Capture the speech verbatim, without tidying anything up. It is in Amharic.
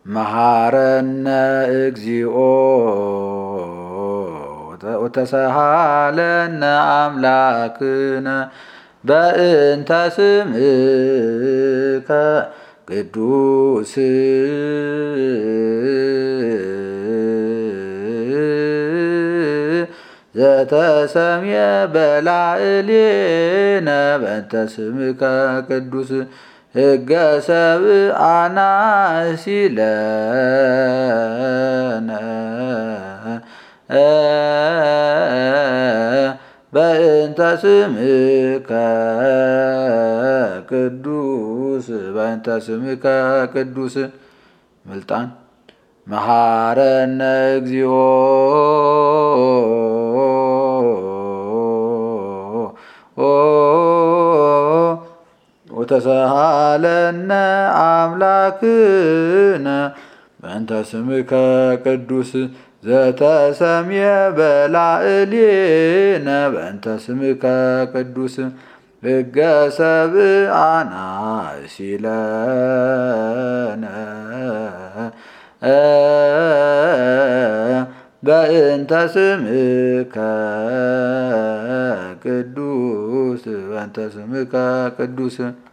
መሐረነ እግዚኦ ወተሰሃለነ አምላክነ በእንተ ስምከ ቅዱስ ዘተሰምየ በላዕሌነ በእንተ ስምከ ቅዱስ ሕገ ሰብአነ ሲለነ በእንተ ስምከ ቅዱስ በእንተ ስምከ ቅዱስ ምልጣን መሐረነ እግዚኦ ወተሰሃለነ አምላክነ በእንተ ስምከ ቅዱስ ዘተሰምየ በላዕሌነ በእንተ ስምከ ቅዱስ ሕገ ሰብአነ ሲለነ በእንተ ስምከ ቅዱስ በእንተ ስምከ ቅዱስ